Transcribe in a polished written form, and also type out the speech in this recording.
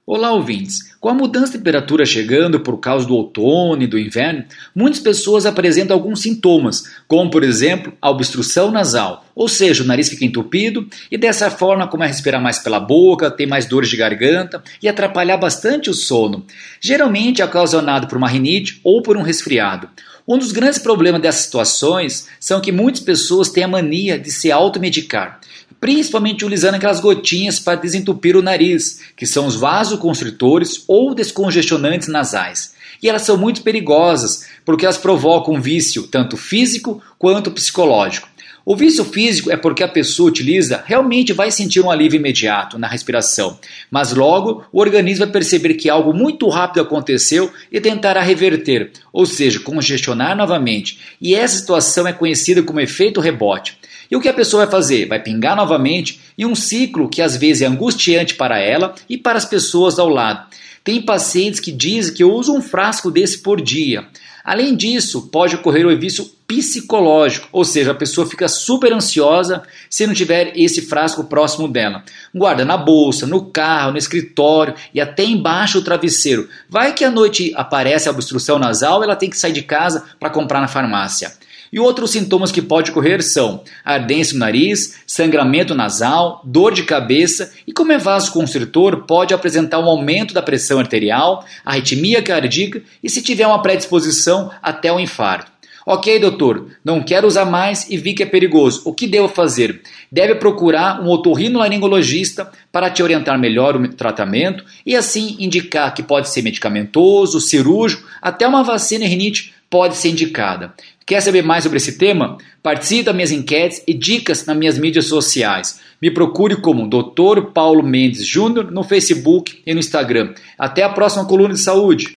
Olá, ouvintes! Com a mudança de temperatura chegando por causa do outono e do inverno, muitas pessoas apresentam alguns sintomas, como, por exemplo, a obstrução nasal, ou seja, o nariz fica entupido e dessa forma começa a respirar mais pela boca, tem mais dores de garganta e atrapalhar bastante o sono. Geralmente é ocasionado por uma rinite ou por um resfriado. Um dos grandes problemas dessas situações são que muitas pessoas têm a mania de se automedicar, principalmente utilizando aquelas gotinhas para desentupir o nariz, que são os vasoconstritores ou descongestionantes nasais. E elas são muito perigosas, porque elas provocam um vício tanto físico quanto psicológico. O vício físico é porque a pessoa utiliza, realmente vai sentir um alívio imediato na respiração, mas logo o organismo vai perceber que algo muito rápido aconteceu e tentará reverter, ou seja, congestionar novamente. E essa situação é conhecida como efeito rebote. E o que a pessoa vai fazer? Vai pingar novamente em um ciclo que às vezes é angustiante para ela e para as pessoas ao lado. Tem pacientes que dizem que usam um frasco desse por dia. Além disso, pode ocorrer o vício psicológico, ou seja, a pessoa fica super ansiosa se não tiver esse frasco próximo dela. Guarda na bolsa, no carro, no escritório e até embaixo do travesseiro. Vai que à noite aparece a obstrução nasal e ela tem que sair de casa para comprar na farmácia. E outros sintomas que podem ocorrer são ardência no nariz, sangramento nasal, dor de cabeça e, como é vasoconstritor, pode apresentar um aumento da pressão arterial, arritmia cardíaca e, se tiver uma predisposição, até um infarto. Ok, doutor, não quero usar mais e vi que é perigoso. O que devo fazer? Deve procurar um otorrinolaringologista para te orientar melhor o tratamento e assim indicar que pode ser medicamentoso, cirúrgico, até uma vacina e rinite pode ser indicada. Quer saber mais sobre esse tema? Participe das minhas enquetes e dicas nas minhas mídias sociais. Me procure como Dr. Paulo Mendes Júnior no Facebook e no Instagram. Até a próxima coluna de saúde.